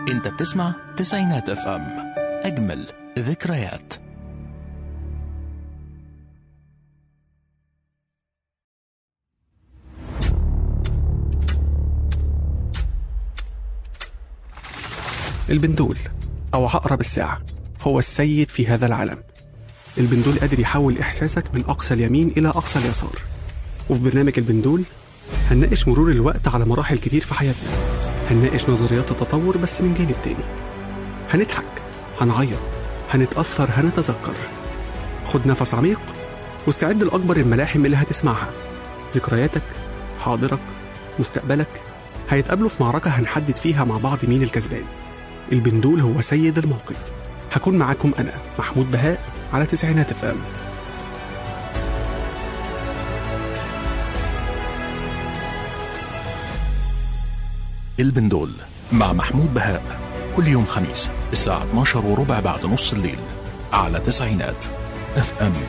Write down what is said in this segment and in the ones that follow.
انت بتسمع تسعينات اف ام، اجمل ذكريات. البندول أو عقرب الساعة هو السيد في هذا العالم. البندول قادر يحول إحساسك من أقصى اليمين إلى أقصى اليسار. وفي برنامج البندول هنناقش مرور الوقت على مراحل كتير في حياتنا، هنناقش نظريات التطور بس من جانب تاني، هنضحك، هنعيط، هنتأثر، هنتذكر. خد نفس عميق واستعد لأكبر الملاحم اللي هتسمعها. ذكرياتك، حاضرك، مستقبلك هيتقابلوا في معركة هنحدد فيها مع بعض مين الكسبان. البندول هو سيد الموقف. هكون معاكم أنا محمود بهاء على تسعينات اف ام. البندول مع محمود بهاء كل يوم خميس الساعة 12:15 بعد نص الليل على تسعينات اف ام.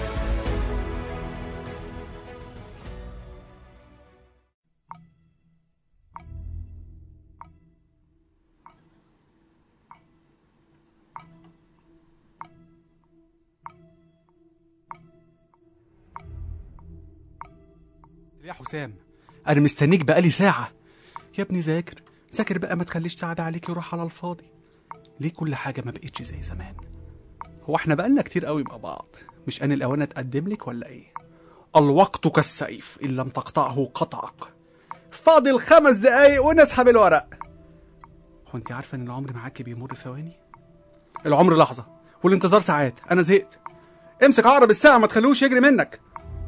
يا حسام، أنا مستنيك بقالي ساعة. يا ابني ذاكر بقى، ما تخليش تعدي عليك يروح على الفاضي. ليه كل حاجة ما بقتش زي زمان؟ هو احنا بقالنا كتير قوي مع بعض، مش أنا الأوان أتقدم لك ولا إيه؟ الوقت كالسيف إن لم تقطعه قطعك. فاضل 5 دقايق ونسحب الورق. هو أنت عارفة إن العمر معاكي بيمر ثواني؟ العمر لحظة والانتظار ساعات. أنا زهقت. امسك عقرب الساعة، ما تخلوش يجري منك.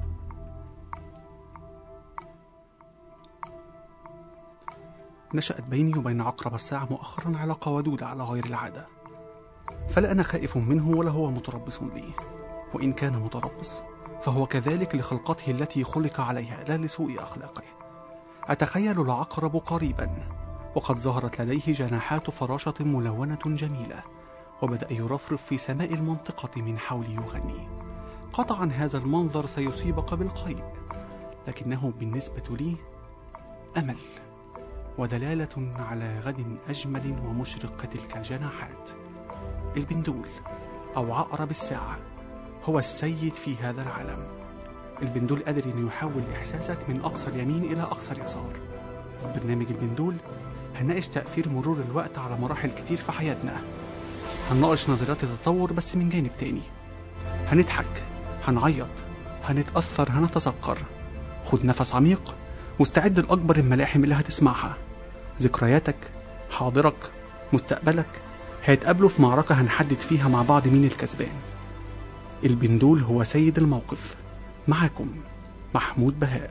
نشأت بيني وبين عقرب الساعة مؤخرا علاقة ودودة على غير العادة، فلا أنا خائف منه ولا هو متربص بي. وإن كان متربص فهو كذلك لخلقته التي خلق عليها لا لسوء أخلاقه. أتخيل العقرب قريبا وقد ظهرت لديه جناحات فراشة ملونة جميلة، وبدأ يرفرف في سماء المنطقة من حولي يغني. قطعا هذا المنظر سيصيبك بالقيء، لكنه بالنسبة لي أمل ودلالة على غد أجمل ومشرق كتلك الجناحات. البندول أو عقرب الساعة هو السيد في هذا العالم. البندول قادر أن يحول إحساسك من أقصى اليمين إلى أقصى اليسار. في برنامج البندول هنناقش تأثير مرور الوقت على مراحل كتير في حياتنا، هنناقش نظريات التطور بس من جانب تاني، هنضحك، هنعيط، هنتأثر، هنتذكر. خد نفس عميق واستعد لأكبر الملاحم اللي هتسمعها. ذكرياتك، حاضرك، مستقبلك هيتقابلوا في معركة هنحدد فيها مع بعض مين الكسبان. البندول هو سيد الموقف. معاكم محمود بهاء.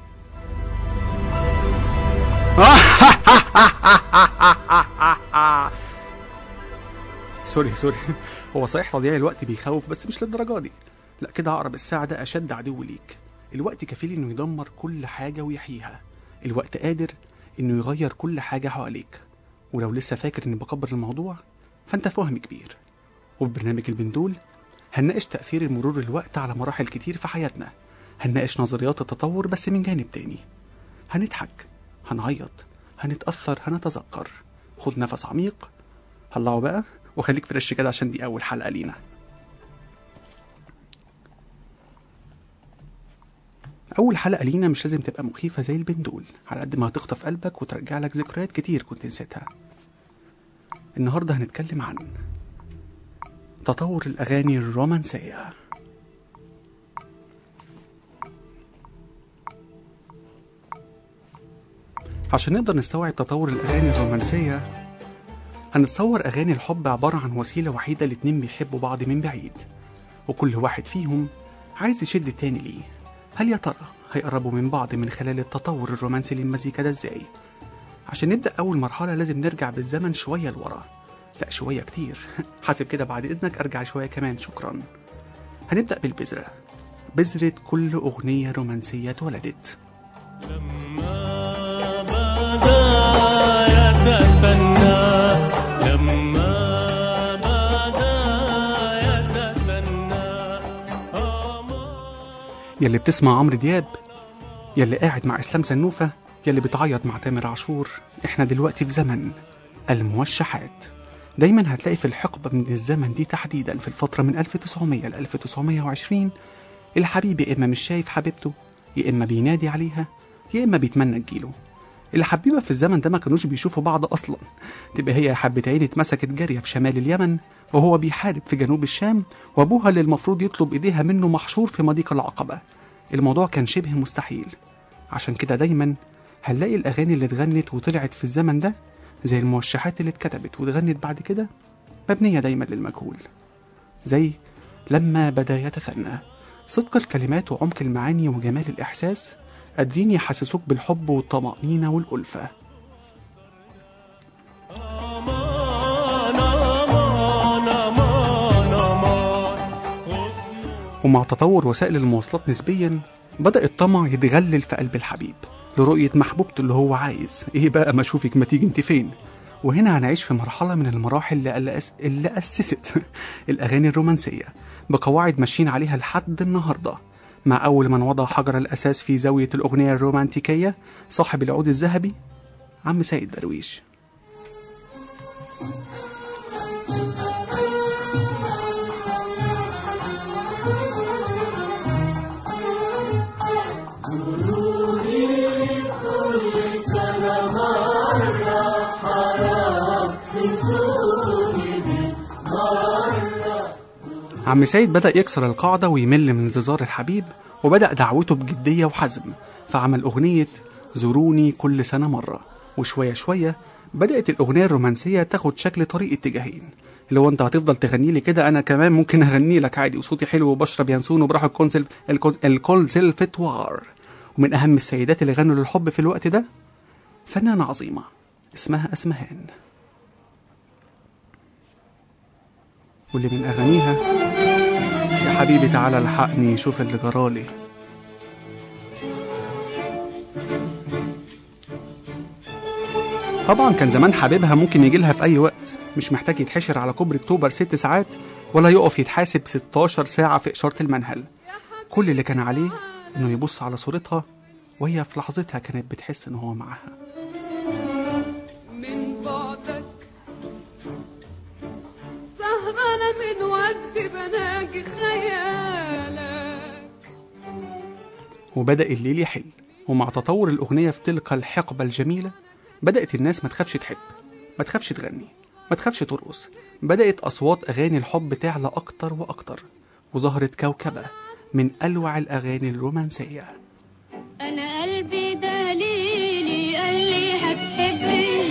سوري هو صحيح تضييع الوقت بيخوف بس مش للدرجة دي. لا، كده عقرب الساعة ده أشد عدو ليك. الوقت كفيل إنه يدمر كل حاجة ويحييها. الوقت قادر إنه يغير كل حاجة حواليك. ولو لسه فاكر إني بكبر الموضوع فأنت فهم كبير. وفي برنامج البندول هنناقش تأثير مرور الوقت على مراحل كتير في حياتنا، هنناقش نظريات التطور بس من جانب تاني، هنضحك، هنعيط، هنتأثر، هنتذكر. خد نفس عميق، هلعوا بقى وخليك فريش كده عشان دي أول حلقة لينا. أول حلقة لينا مش لازم تبقى مخيفة زي البندول، على قد ما هتخطف قلبك وترجع لك ذكريات كتير كنت نسيتها. النهاردة هنتكلم عن تطور الأغاني الرومانسية. عشان نقدر نستوعب تطور الأغاني الرومانسية هنتصور أغاني الحب عبارة عن وسيلة وحيدة الاتنين بيحبوا بعض من بعيد، وكل واحد فيهم عايز يشد التاني ليه. هل يا ترى هيقربوا من بعض من خلال التطور الرومانسي للمزيكا ده ازاي؟ عشان نبدأ أول مرحلة لازم نرجع بالزمن شوية لورا. لا، شوية كتير. حاسب كده بعد إذنك أرجع شوية كمان، شكرا. هنبدأ بالبذرة، بذرة كل أغنية رومانسية اتولدت. لما بدا يتثنى، لما بدا يتثنى. يلي بتسمع عمرو دياب، يلي قاعد مع إسلام سنوفة، يلي بتعيط مع تامر عاشور، احنا دلوقتي في زمن الموشحات. دايما هتلاقي في الحقبة من الزمن دي تحديدا في الفترة من 1900 ل 1920 الحبيب يا إما مش شايف حبيبته، يا إما بينادي عليها، يا إما بيتمنى تجيله. الحبيبة في الزمن ده ما كانوش بيشوفوا بعض أصلا، تبقى هي حبة عين اتمسكت جارية في شمال اليمن وهو بيحارب في جنوب الشام، وأبوها اللي المفروض يطلب إيديها منه محشور في مضيق العقبة. الموضوع كان شبه مستحيل. عشان كده دايما هنلاقي الأغاني اللي اتغنت وطلعت في الزمن ده زي الموشحات اللي اتكتبت واتغنت بعد كده مبنية دايما للمجهول، زي لما بدا يتثنى. صدق الكلمات وعمق المعاني وجمال الإحساس قادرين يحسسوك بالحب والطمأنينة والألفة. ومع تطور وسائل المواصلات نسبيا بدأ الطمع يتغلل في قلب الحبيب لرؤية محبوبته اللي هو عايز ايه بقى ما اشوفك ما تيجي انت فين. وهنا هنعيش في مرحلة من المراحل اللي أسست الأغاني الرومانسية بقواعد ماشيين عليها لحد النهاردة، مع أول من وضع حجر الأساس في زاوية الأغنية الرومانتيكية صاحب العود الذهبي عم سيد درويش. عم سيد بدأ يكسر القاعدة ويمل من انتظار الحبيب، وبدأ دعوته بجدية وحزم، فعمل أغنية زوروني كل سنة مرة. وشوية شوية بدأت الأغنية الرومانسية تاخد شكل طريق اتجاهين، اللي هو أنت هتفضل تغني لي كده أنا كمان ممكن أغني لك عادي، وصوتي حلو وبشرب ينسون وبروح الكونسلفتوار. ومن أهم السيدات اللي غنوا للحب في الوقت ده فنانة عظيمة اسمها أسمهان، واللي من أغانيها يا حبيبي تعالى لحقني شوف اللي جرالي. طبعا كان زمان حبيبها ممكن يجيلها في أي وقت، مش محتاج يتحشر على كوبري أكتوبر 6 ساعات ولا يقف يتحاسب 16 ساعة في إشارة المنهل. كل اللي كان عليه إنه يبص على صورتها وهي في لحظتها كانت بتحس إن هو معاها. من بعدك سهرانة من وقت بناجي خيالك. وبدأ الليل يحل، ومع تطور الأغنية في تلك الحقبة الجميلة بدأت الناس ما تخافش تحب، ما تخافش تغني، ما تخافش ترقص. بدأت أصوات أغاني الحب تعلى أكتر وأكتر، وظهرت كوكبة من ألوع الأغاني الرومانسية. أنا قلبي دليلي قال لي هتحبني،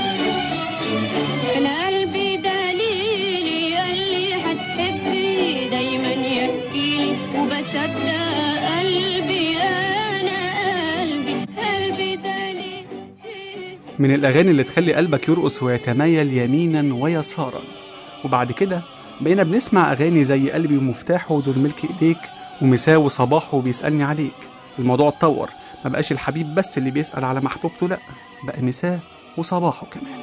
أنا قلبي دليلي قال لي هتحبني، دايما يحكيلي وبصدق قلبي، أنا قلبي دليلي. من الأغاني اللي تخلي قلبك يرقص ويتمايل يمينا ويسارا. وبعد كده بقينا بنسمع أغاني زي قلبي ومفتاحه ودول ملك إيديك ومساء وصباحه وبيسألني عليك. الموضوع اتطور، ما بقاش الحبيب بس اللي بيسأل على محبوبته، لأ بقى مساء وصباحه كمان.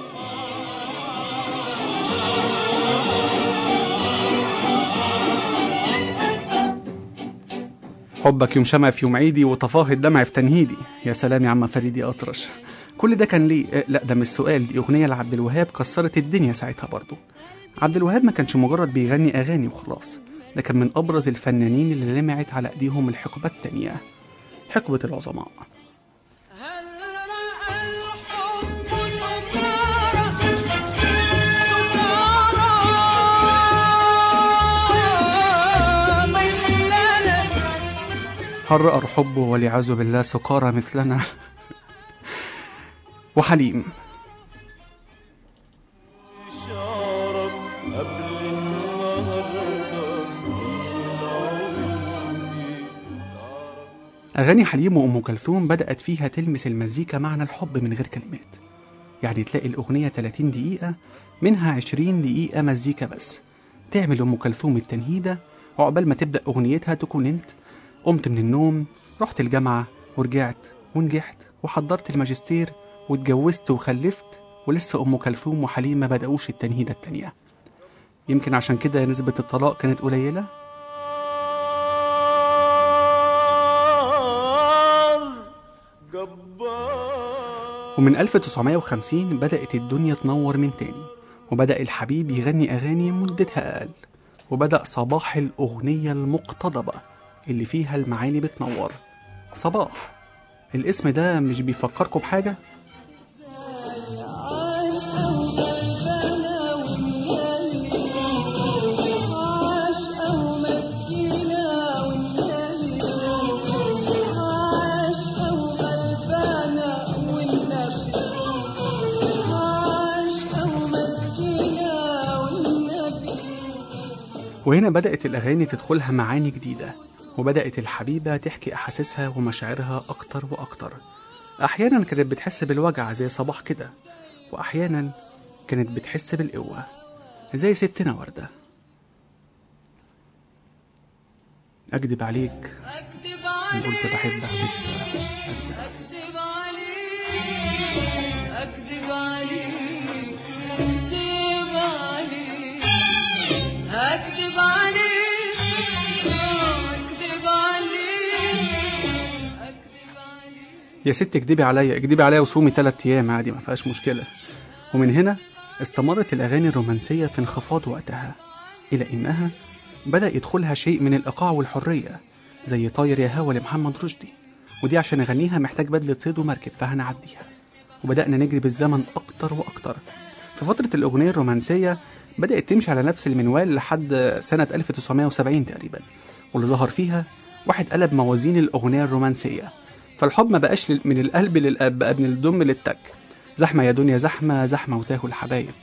حبك يوم شمع في يوم عيدي وطفاه الدمع في تنهيدي، يا سلام يا عم فريد يا أطرش. كل ده كان ليه؟ لا ده مش سؤال، دي أغنية لعبد الوهاب كسرت الدنيا ساعتها برضو. عبد الوهاب ما كانش مجرد بيغني أغاني وخلاص، ده كان من أبرز الفنانين اللي لمعت على أيديهم الحقبة التانية، حقبة العظماء. هرأ الحب والعياذ بالله سكارى مثلنا. وحليم. أغاني حليم وأم كلثوم بدأت فيها تلمس المزيكا معنى الحب من غير كلمات، يعني تلاقي الأغنية 30 دقيقة منها 20 دقيقة مزيكا بس. تعمل أم كلثوم التنهيدة وعقبال ما تبدأ أغنيتها تكون أنت قمت من النوم، رحت الجامعة ورجعت ونجحت وحضرت الماجستير واتجوزت وخلفت، ولسه أم كلثوم وحليم ما بدأوش التنهيدة التانية. يمكن عشان كده نسبة الطلاق كانت قليلة. ومن 1950 بدأت الدنيا تنور من تاني، وبدأ الحبيب يغني أغاني مدتها أقل، وبدأ صباح الأغنية المقتضبة اللي فيها المعاني بتنور. صباح، الاسم ده مش بيفكركم بحاجة؟ وهنا بدأت الأغاني تدخلها معاني جديدة، وبدأت الحبيبة تحكي أحاسيسها ومشاعرها أكتر وأكتر. أحيانا كانت بتحس بالوجع زي صباح كده، وأحيانا كانت بتحس بالقوة زي ستنا وردة. أكدب عليك إن قلت بحبك لسه، أكدب عليك. يا ست اكدبي عليا، اكدبي عليا وصومي 3 أيام عادي، ما فيهاش مشكلة. ومن هنا استمرت الأغاني الرومانسية في انخفاض وقتها، إلى إنها بدأ يدخلها شيء من الإيقاع والحرية، زي طاير يا هوا لمحمد رشدي، ودي عشان أغنيها محتاج بدلة صيد ومركب فهنعديها. وبدأنا نجري بالزمن أكتر وأكتر. في فترة الأغنية الرومانسية بدأت تمشي على نفس المنوال لحد سنة 1970 تقريبا، واللي ظهر فيها واحد قلب موازين الأغنية الرومانسية. فالحب ما بقاش من القلب للقلب، بقى من الدم للتك. زحمة يا دنيا زحمة، زحمة وتاهوا الحبايب.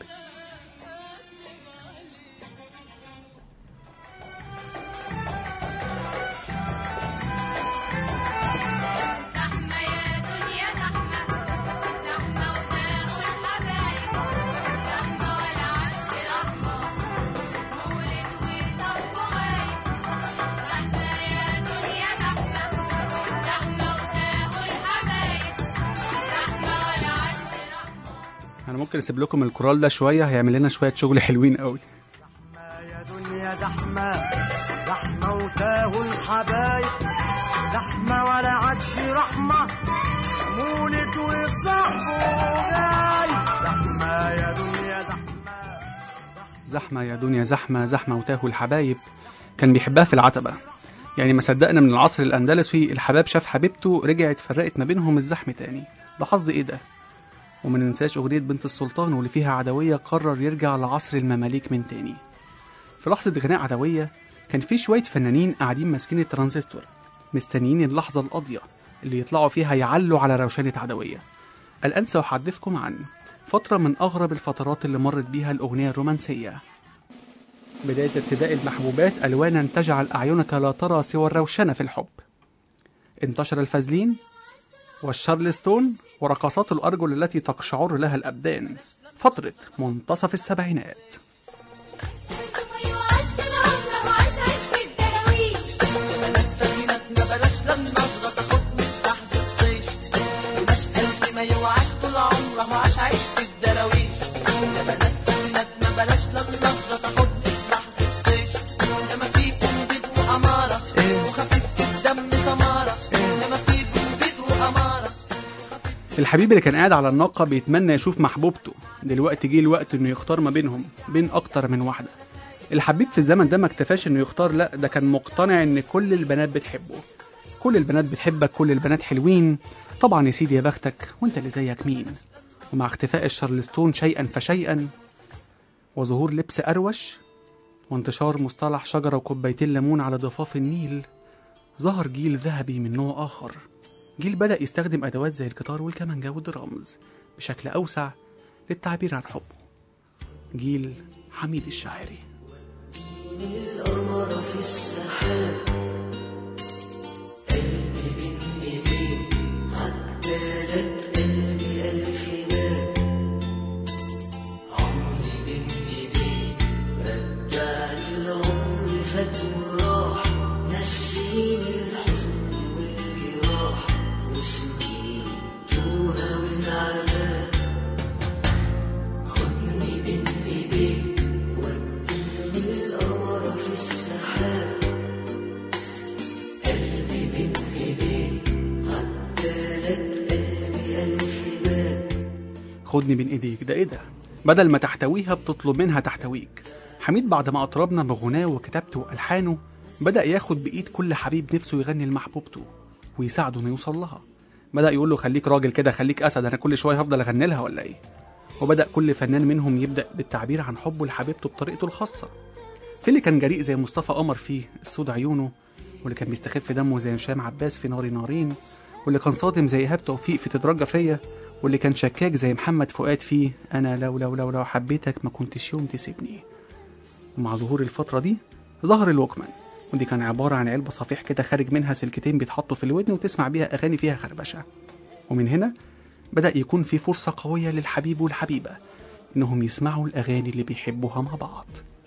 أنا ممكن أسيب لكم الكورال ده شوية، هيعمل لنا شوية شغل حلوين قوي. زحمة يا دنيا زحمة، زحمة وتاهوا الحبايب، زحمة ولا عادش رحمة، مولد وصاحبه جاي. زحمة يا دنيا زحمة، زحمة يا دنيا زحمة، زحمة وتاهوا الحبايب. كان بيحبها في العتبة، يعني ما صدقنا من العصر الأندلسي الحباب شاف حبيبته رجعت فرقت ما بينهم الزحم تاني. ده حظ إيه ده؟ وما ننساش أغنية بنت السلطان واللي فيها عدوية قرر يرجع لعصر المماليك من تاني. في لحظة غناء عدوية كان في شوية فنانين قاعدين ماسكين الترانزستور مستنيين اللحظة القاضية اللي يطلعوا فيها يعلوا على روشنة عدوية. الآن سأحدثكم عن فترة من أغرب الفترات اللي مرت بيها الأغنية الرومانسية. بداية ارتداء المحبوبات ألوانا تجعل أعينك لا ترى سوى الروشنة في الحب. انتشر الفازلين والشارلستون ورقصات الأرجل التي تقشعر لها الأبدان. فترة منتصف السبعينات. الحبيب اللي كان قاعد على الناقة بيتمنى يشوف محبوبته، دلوقتي جه الوقت انه يختار ما بينهم، بين اكتر من واحدة. الحبيب في الزمن ده ما اكتفاش انه يختار، لا ده كان مقتنع ان كل البنات بتحبه، كل البنات بتحبك، كل البنات حلوين. طبعا يا سيدي يا بختك، وانت اللي زيك مين؟ ومع اختفاء الشارلستون شيئا فشيئا وظهور لبس أروش وانتشار مصطلح شجرة وكوبايتين ليمون على ضفاف النيل، ظهر جيل ذهبي من نوع آخر. جيل بدأ يستخدم أدوات زي الجيتار والكمانجا والدرامز بشكل أوسع للتعبير عن حبه. جيل حميد الشاعري. القمر في السحاب، قلبي بين ايديك، عدالك قلبي ألف باب، عمري بين ايديك، رجعني العمر فات وراح، نسيني الحزن والجراح وسنين التوهة والعذاب، خدني بين ايديك وديني القمر في السحاب، خدني بين ايديك، ده ايه ده؟ بدل ما تحتويها بتطلب منها تحتويك. حميد بعد ما أطربنا بغناه وكتابته وألحانه بدأ ياخد بإيد كل حبيب نفسه يغني لمحبوبته ويساعده إنه يوصل لها. بدأ يقول له خليك راجل كده، خليك أسد، أنا كل شوية هفضل أغني لها ولا إيه؟ وبدأ كل فنان منهم يبدأ بالتعبير عن حبه لحبيبته بطريقته الخاصة. في اللي كان جريء زي مصطفى قمر في السود عيونه، واللي كان بيستخف دمه زي هشام عباس في ناري نارين، واللي كان صادم زي إيهاب توفيق في تترجى فيا، واللي كان شكاك زي محمد فؤاد فيه أنا لو حبيتك ما كنتش يوم تسيبني. ومع ظهور الفترة دي ظهر الوكمان، ودي كان عبارة عن علبة صفيح كده خارج منها سلكتين بيتحطوا في الودن وتسمع بيها أغاني فيها خربشة. ومن هنا بدأ يكون في فرصة قوية للحبيب والحبيبة إنهم يسمعوا الأغاني اللي بيحبوها مع بعض.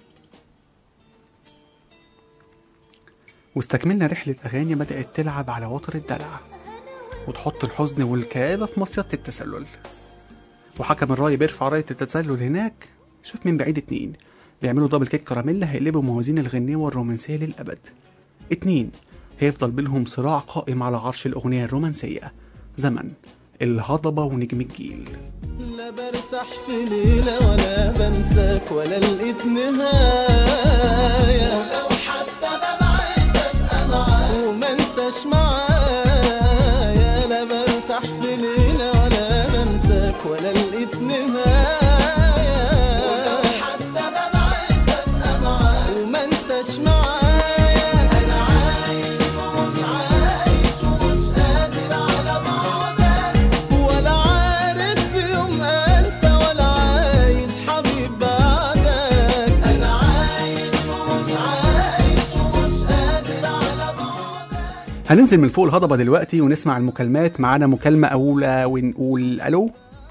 واستكملنا رحلة أغاني بدأت تلعب على وتر الدلع وتحط الحزن والكآبة في مصيدة التسلل. وحكم الراي بيرفع راية التسلل هناك. شوف من بعيد 2 بيعملوا دبل كيك كراميلا هيقلبوا موازين الغنية والرومانسية للأبد. 2 هيفضل بينهم صراع قائم على عرش الأغنية الرومانسية، زمن الهضبة ونجم الجيل. لا برتاح في ليلة ولا بنساك ولا لقيت نهاية، ولو حتى ببعد ببقى معاك وما انتش معايا. لا برتاح في ليلة ولا بنساك ولا لقيت نهاية، ولو حتى ببعد ببقى معاك وما انتش معايا. أنا عايش ومش عايش ومش قادر على بعدك، ولا عارف في يوم أنسى ولا عايز حبيب بعدك. أنا عايش ومش عايش ومش قادر على بعدك. هننزل من فوق الهضبة دلوقتي ونسمع المكالمات. معانا مكالمة أولى ونقول ألو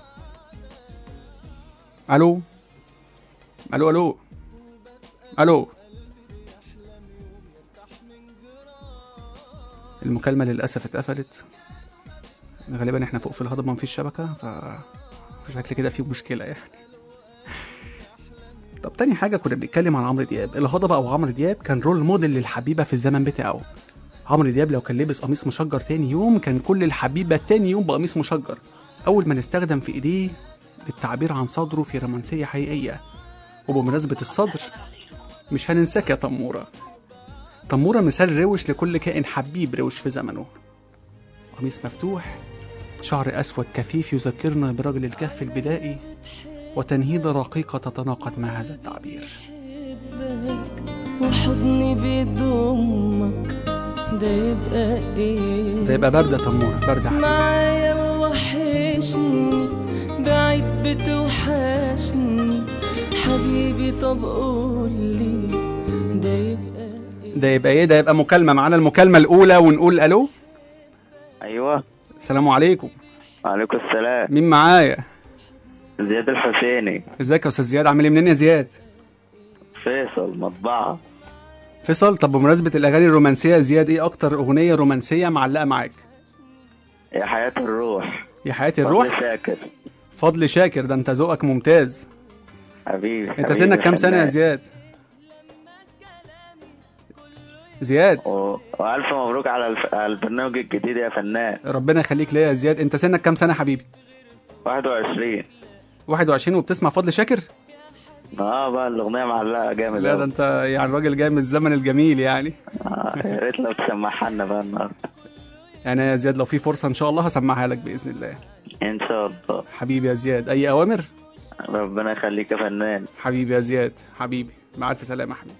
ألو ألو ألو ألو. المكالمة للأسف اتقفلت، غالبا احنا فوق في الهضبة مفيش شبكة، فشكل كده في مشكلة يعني. طب تاني حاجة كنا بنتكلم عن عمرو دياب. الهضبة أو عمرو دياب كان رول موديل للحبيبة في الزمن بتاعه. عمرو دياب لو كان لبس قميص مشجر تاني يوم كان كل الحبيبة تاني يوم بقميص مشجر، أول ما نستخدم في إيديه للتعبير عن صدره في رومانسية حقيقية. وبمناسبة الصدر مش هننساك يا تمورة. تمورة مثال روش لكل كائن حبيب روش في زمنه. قميص مفتوح، شعر أسود كثيف يذكرنا برجل الكهف البدائي، وتنهيدة رقيقة تتناقض مع هذا التعبير. وحضني بيضمك ده يبقى ايه؟ ده يبقى باردة تمورة، باردة معايا ووحشني بعيد بتوحشني حبيبي. طب قولي ده يبقى ايه؟ ده يبقى ايه؟ ده يبقى مكالمة. معانا المكالمة الأولى ونقول ألو. ايوه السلام عليكم. وعليكم السلام. مين معايا؟ زياد الحسيني. ازيك يا أستاذ زياد؟ عامل ايه؟ منين يا زياد؟ فيصل مطبعة. فيصل. طب بمناسبة الأغاني الرومانسية يا زياد، ايه أكتر أغنية رومانسية معلقة معاك؟ يا حياة الروح. يا حياة الروح. فضل شاكر. فضل شاكر. ده انت ذوقك ممتاز. حبيبي. انت سنك كام سنة يا زياد؟ زياد. والف مبروك على البرنامج الجديد يا فنان. ربنا يخليك ليا يا زياد. انت سنك كام سنة حبيبي؟ 21. 21 وبتسمع فضل شاكر؟ بقى الاغنيه معلقه جامد. لا ده انت يعني راجل جاي من الزمن الجميل يعني. يا ريت لو تسمعها لنا بقى النهارده. انا يا زياد لو في فرصة ان شاء الله هسمعها لك بإذن الله. ان شاء الله. حبيبي يا زياد. اي اوامر؟ ربنا يخليك يا فنان. حبيبي يا زياد. حبيبي مع الف سلامة حبيبي.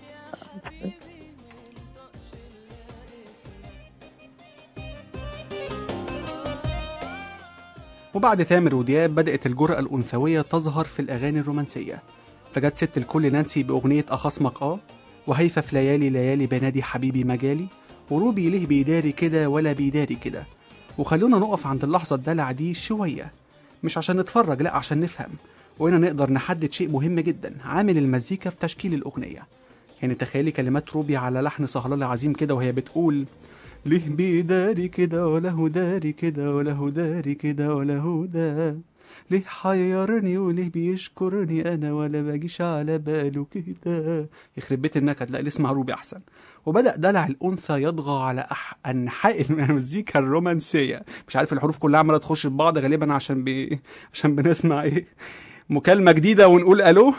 وبعد تامر ودياب بدأت الجرأة الأنثوية تظهر في الأغاني الرومانسية، فجت ست الكل نانسي بأغنية أخصمك وهيفا في ليالي ليالي بنادي حبيبي مجالي، وروبي ليه بيداري كده ولا بيداري كده. وخلونا نقف عند اللحظة الدلع دي شوية، مش عشان نتفرج لا عشان نفهم، وهنا نقدر نحدد شيء مهم جدا، عامل المزيكا في تشكيل الأغنية. يعني تخيلي كلمات روبي على لحن صهلالة عظيم كده وهي بتقول ليه بيداري كده ولا هو داري كده ولا هو داري كده ولا هو ده، ليه حيرني وليه بيشكرني انا ولا باجيش على باله كده. يخرب بيت النكد، لا اللي اسمع روبي احسن. وبدأ دلع الأنثى يطغى على أنحاء المزيكا الرومانسية. مش عارف الحروف كلها عمالة تخش في بعض غالبا عشان بنسمع ايه مكالمة جديدة ونقول ألو.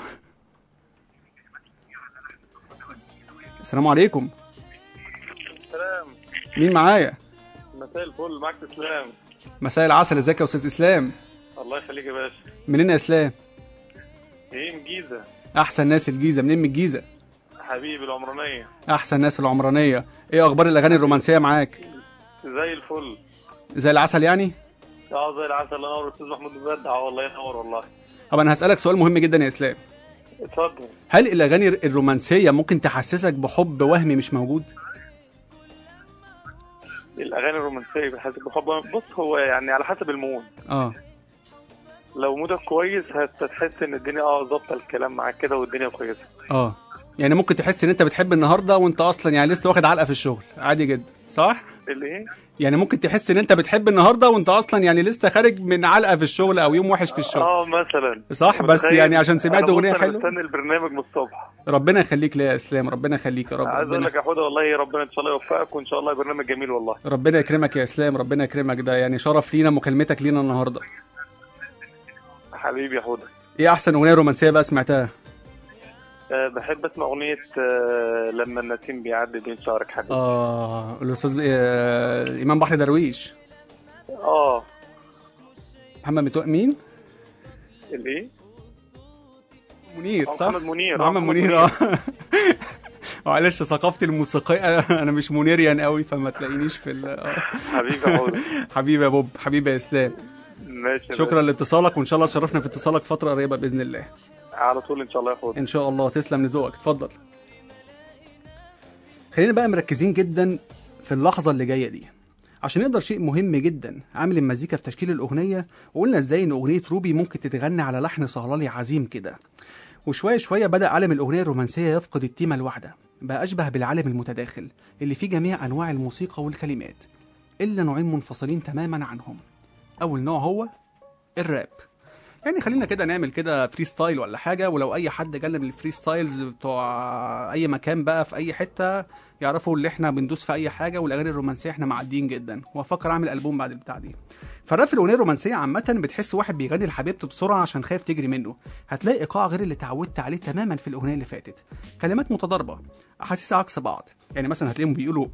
السلام عليكم. السلام. مين معايا؟ مساء الفل، معاك اسلام. مساء العسل، ازيك يا استاذ اسلام؟ الله يخليك يا باشا. منين يا اسلام؟ ايه، من الجيزه. احسن ناس الجيزه. منين من الجيزه؟ حبيبي العمرانيه. احسن ناس العمرانيه. ايه اخبار الاغاني الرومانسيه معاك؟ زي الفل. زي العسل يعني؟ زي العسل. الله ينور استاذ محمود مبدع، والله ينور والله. طب انا هسالك سؤال مهم جدا يا اسلام. اتفضل. هل الاغاني الرومانسيه ممكن تحسسك بحب وهمي مش موجود؟ الاغاني الرومانسيه بحسب بحب، بص هو يعني على حسب المود. لو مودك كويس هتحس ان الدنيا ظابطه الكلام معاك كده والدنيا كويسه. يعني ممكن تحس ان انت بتحب النهارده وانت اصلا يعني لسه واخد علقه في الشغل عادي جدا، صح؟ الايه؟ يعني ممكن تحس ان انت بتحب النهارده وانت اصلا يعني لسه خارج من علقه في الشغل او يوم وحش في الشغل. مثلا. صح، بس يعني عشان سمعت اغنيه حلوه. انا مستني البرنامج من الصبح. ربنا يخليك ليا يا اسلام، ربنا يخليك يا رب. عايز اقول لك يا حوده والله ربنا ان شاء الله يوفقك، وان شاء الله برنامج جميل والله. ربنا يكرمك يا اسلام، ربنا يكرمك. ده يعني شرف لينا مكالمتك لينا النهارده. حبيبي يا حوده. ايه احسن اغنيه رومانسيه بقى سمعتها؟ بحب اسمع اغنيه لما النسيم بيعدي بين شعرك حبيبي. الاستاذ امام بحر درويش. محمد مين؟ الايه؟ منير، صح؟ محمد منير. محمد منير. معلش ثقافتي الموسيقيه انا مش منيريان قوي فما تلاقينيش في حبيبي يا حوده. حبيبي يا بوب، حبيبي يا اسلام. ماشي. شكرا لاتصالك، وان شاء الله تشرفنا في اتصالك فتره قريبه باذن الله. على طول ان شاء الله يا حوده. ان شاء الله. تسلم لذوقك. اتفضل. خلينا بقى مركزين جدا في اللحظه اللي جايه دي عشان نقدر شيء مهم جدا عامل المزيكا في تشكيل الاغنيه. وقلنا ازاي ان اغنيه روبي ممكن تتغنى على لحن صهلالي عظيم كده. وشويه شويه بدا عالم الاغنيه الرومانسيه يفقد التيمه الواحده، بقى اشبه بالعالم المتداخل اللي فيه جميع انواع الموسيقى والكلمات الا نوعين منفصلين تماما عنهم. اول نوع هو الراب. يعني خلينا كده نعمل كده فري ستايل ولا حاجه، ولو اي حد جالنا من الفري ستايلز بتوع اي مكان بقى في اي حته يعرفوا اللي احنا بندوس في اي حاجه، والاغاني الرومانسيه احنا معديين جدا. وافكر اعمل البوم بعد البتاع دي. فالراب في الاغنيه الرومانسيه عامه بتحس واحد بيغني لحبيبته بسرعه عشان خايف تجري منه. هتلاقي ايقاع غير اللي اتعودت عليه تماما في الاغنيه اللي فاتت. كلمات متضاربه، احاسيس عكس بعض. يعني مثلا هتلاقيهم بيقولوا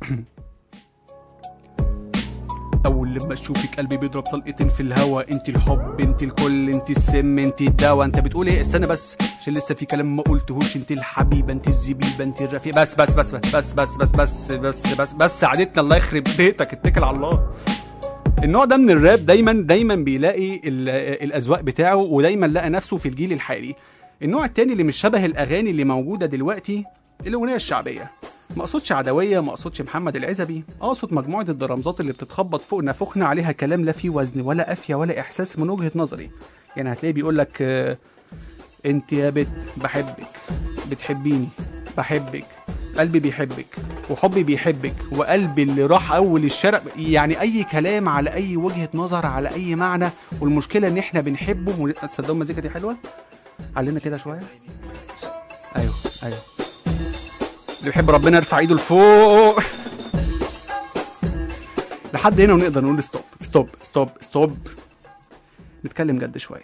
اول لما اشوفك قلبي بيضرب طلقتين في الهوا، انت الحب انت الكل انت السم انت الدواء. انت بتقول ايه؟ استنى بس عشان لسه في كلام ما قلتهوش. انت الحبيبه انت الزبيبه انت الرفيق. بس بس بس بس بس بس بس بس بس بس بس عادتنا الله يخرب بيتك، اتكل على الله. النوع ده من الراب دايما بيلاقي الاذواق بتاعه، ودايما لقى نفسه في الجيل الحالي. النوع التاني اللي مش شبه الاغاني اللي موجوده دلوقتي الاغنيه الشعبيه. ما اقصدش عدويه، ما اقصدش محمد العزبي، اقصد مجموعه الدرامزات اللي بتتخبط فوق نافوخنا عليها كلام لا فيه وزن ولا قافيه ولا احساس من وجهه نظري. يعني هتلاقيه بيقول لك انت يا بت بحبك، بتحبيني بحبك، قلبي بيحبك وحبي بيحبك وقلبي اللي راح اول الشارع. يعني اي كلام على اي وجهه نظر على اي معنى، والمشكله ان احنا بنحبه. تصدقوا المزيكا دي حلوه؟ علينا كده شويه. ايوه اللي بيحب ربنا يرفع ايده لفوق. لحد هنا ونقدر نقول ستوب ستوب ستوب ستوب. نتكلم جد شويه.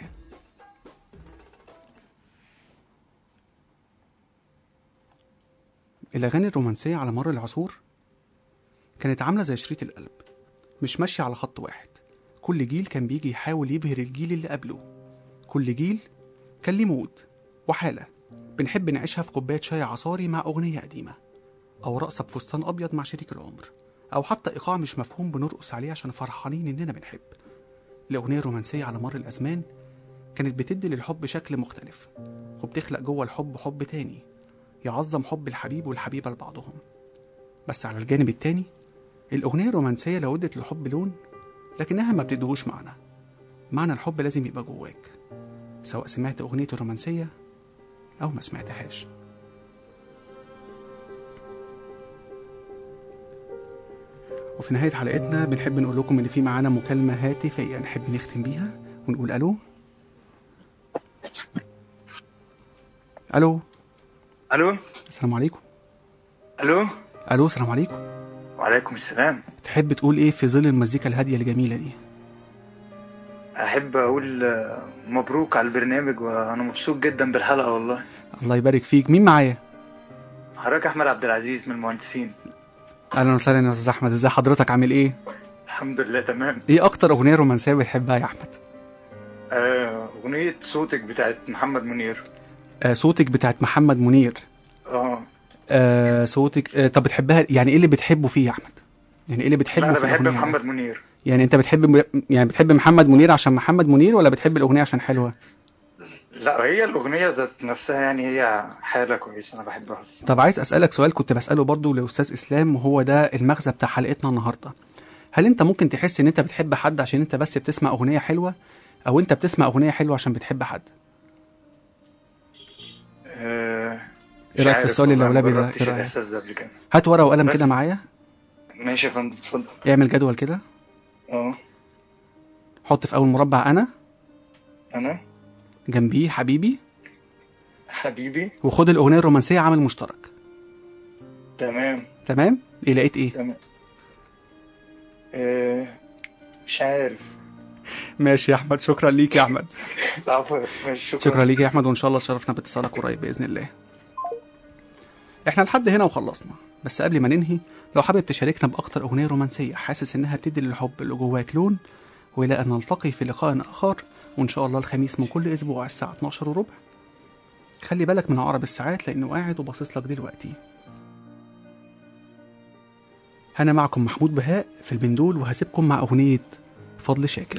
الاغاني الرومانسيه على مر العصور كانت عامله زي شريط القلب، مش ماشيه على خط واحد. كل جيل كان بيجي يحاول يبهر الجيل اللي قبله. كل جيل كان ليه مود وحاله بنحب نعيشها في كوبايه شاي عصاري مع اغنيه قديمه، او رقصه بفستان ابيض مع شريك العمر، او حتى ايقاع مش مفهوم بنرقص عليه عشان فرحانين اننا بنحب. الاغنيه الرومانسيه على مر الازمان كانت بتدي للحب شكل مختلف، وبتخلق جوه الحب حب تاني يعظم حب الحبيب والحبيبه لبعضهم. بس على الجانب التاني الاغنيه الرومانسيه لو ادت للحب لون، لكنها ما بتديهوش معنى الحب لازم يبقى جواك، سواء سمعت اغنيه الرومانسيه أو ما سمعتهاش. وفي نهاية حلقتنا بنحب نقول لكم إن في معانا مكالمة هاتفية نحب نختم بيها ونقول ألو. الو. الو. السلام عليكم. الو. الو السلام عليكم. وعليكم السلام. تحب تقول ايه في ظل المزيكا الهاديه الجميله دي؟ احب اقول مبروك على البرنامج، وانا مبسوط جدا بالحلقه والله. الله يبارك فيك. مين معايا؟ حضرتك احمد عبد العزيز من المهندسين. اهلا وسهلا يا استاذ احمد، ازي حضرتك، عامل ايه؟ الحمد لله تمام. ايه اكتر اغنيه رومانسيه بتحبها يا احمد؟ اغنيه صوتك بتاعت محمد منير. صوتك بتاعت محمد منير. صوتك. طب بتحبها يعني ايه اللي بتحبه فيه يا احمد؟ يعني ايه اللي بتحبه في انا الاغنيه؟ بحب محمد منير. يعني انت بتحب محمد منير عشان محمد منير، ولا بتحب الاغنيه عشان حلوه؟ لا، هي الاغنيه ذات نفسها يعني هي حاله كويسه، انا بحبها. طب عايز اسالك سؤال كنت بساله برضو لاستاذ اسلام، وهو ده المغزى بتاع حلقتنا النهارده. هل انت ممكن تحس ان انت بتحب حد عشان انت بس بتسمع اغنيه حلوه، او انت بتسمع اغنيه حلوه عشان بتحب حد؟ ايه رايك في السؤال اللولبي ده؟ ايه رايك؟ هات ورقه وقلم كده معايا. ماشي يا فندم، اتفضل. اعمل جدول كده. حط في اول مربع انا جنبيه حبيبي. وخد الاغنيه الرومانسيه عامل مشترك. تمام. ايه لقيت ايه؟ تمام. مش عارف. ماشي يا احمد، شكرا ليك يا احمد. عفوا. شكرا ليك يا احمد، وان شاء الله شرفنا باتصالك قريب باذن الله. احنا لحد هنا وخلصنا، بس قبل ما ننهي لو حابب تشاركنا باكتر اغنيه رومانسيه حاسس انها بتدي للحب اللي جواك لون، والى ان نلتقي في لقاء اخر، وان شاء الله الخميس من كل اسبوع الساعه 12:15. خلي بالك من عقرب الساعات لانه قاعد وباصص لك دلوقتي. انا معكم محمود بهاء في البندول، وهسيبكم مع اغنيه فضل شاكر.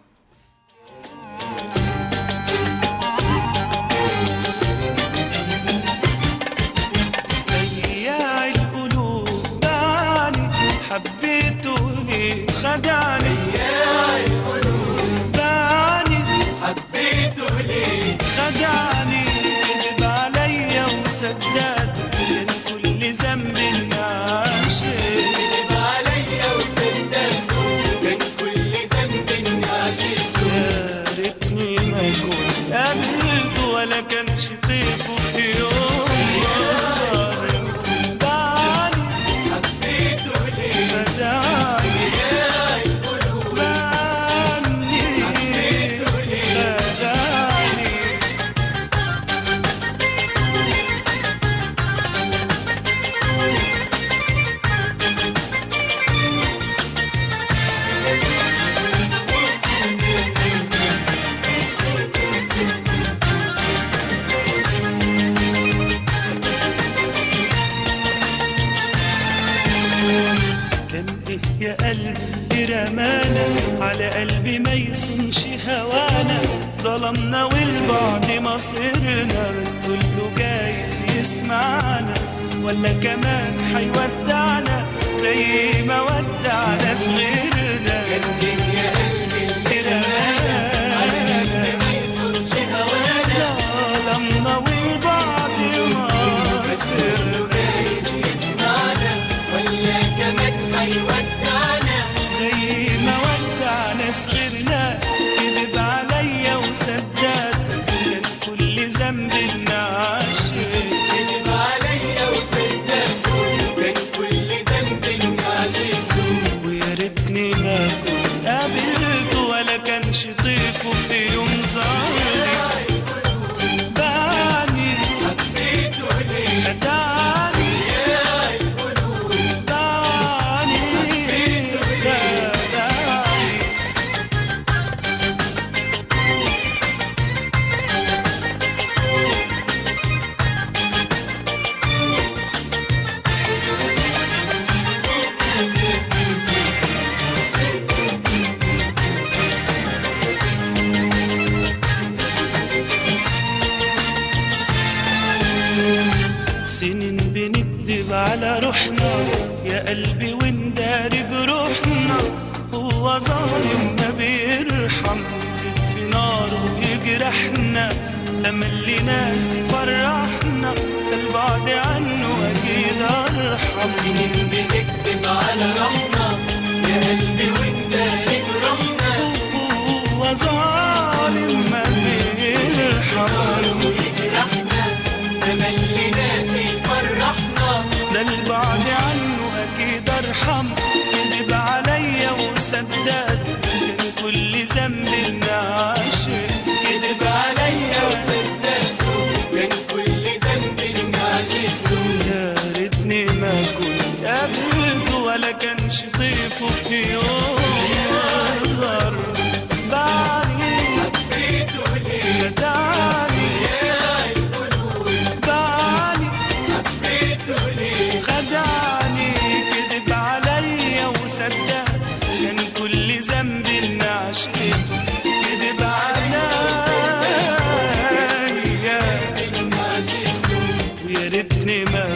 حبيته ليه خدعني، يا القلوب باني حبيته ليه خدعني، كذب عليا وصدقت كان كل ذنب عاشق، كذب عليا وصدقت كان كل ذنب عاشق، يا ريتني ما كنت قابلته ولا كانش طيفه في يوم. على قلبي ما يصنش هوانا، ظلمنا والبعد مصيرنا، كله جايز يسمعنا ولا كمان حيودعنا زي ما ودعنا صغيرنا. كان يا قلبي رمانا على قلبي ما يصنش هوانا، ظلمنا والبعد مصيرنا، جايز يسمعنا ولا كمان حيودعنا زي ما ودعنا صغيرنا، كذب عليا وصدقت كان كل ذنب عاشق، كذب عليا وصدقت كان كل ذنب عاشق، ويا ريتني ما كنت قابلته ولا كانش طيفه في يوم ظهري، باني حبيته ليه خدعني، يا القلوب باني حبيته ليه. سنين بنكدب على روحنا يا قلبي ونداري جروحنا، هو ظالم ما بيرحم يزيد في ناره ويجرحنا، تملي ناس يفرحنا البعد عنه اكيد ارحم. سنين بنكدب على روحنا يا قلبي ونداري جروحنا، هو ظالم ما بيرحم ويجرحنا، وفي يوم غر باعني حبيته ليه نداني يا القلوب باعني حبيته ليه خدعني كذب عليا وصدق كان كل ذنب إن عشقته كذب عليا ويا ريتني ما